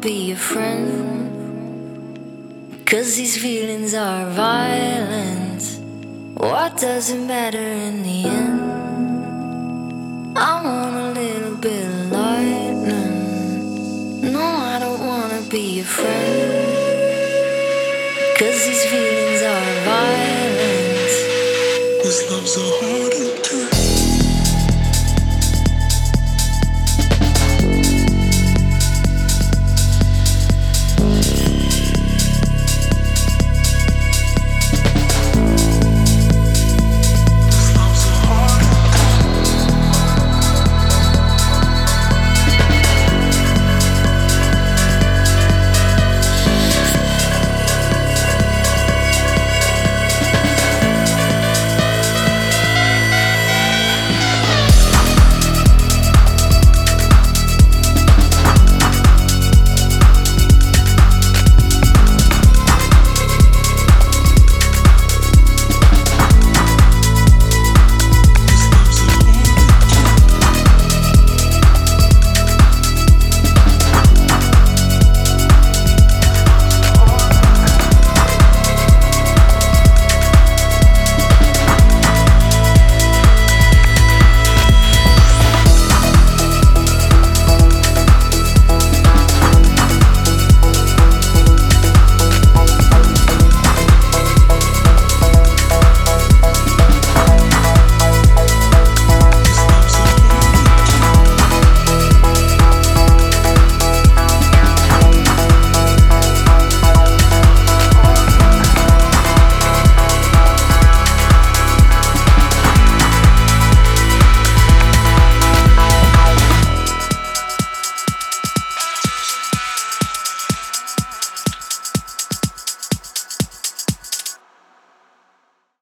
be your friend. 'Cause these feelings are violent. What does it matter in the end? I want a little bit of lightning. No, I don't wanna be your friend. 'Cause these feelings are violent. This love's a hard